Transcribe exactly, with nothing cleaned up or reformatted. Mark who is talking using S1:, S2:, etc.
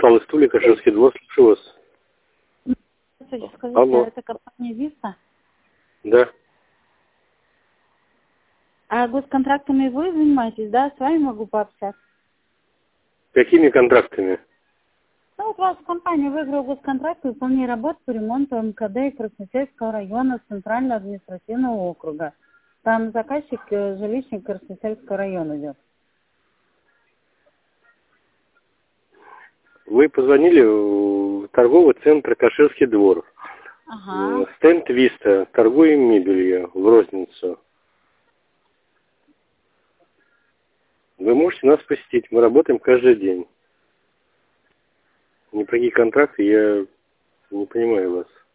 S1: стол и стулья, Каширский двор, слушаю вас.
S2: Скажите,
S1: Алло.
S2: это компания Виста?
S1: Да.
S2: А госконтрактами вы занимаетесь, да? С вами могу пообщаться?
S1: Какими контрактами?
S2: Ну, вот ваша компания выиграла госконтракт выполнения работ по ремонту МКД Красносельского района Центрального административного округа. Там заказчик э, жилищник Красносельского района идет.
S1: Вы позвонили в торговый центр Каширский двор.
S2: Ага.
S1: Стенд Виста. Торгуем мебелью в розницу. Вы можете нас посетить. Мы работаем каждый день. Ни про какие контракты я не понимаю вас.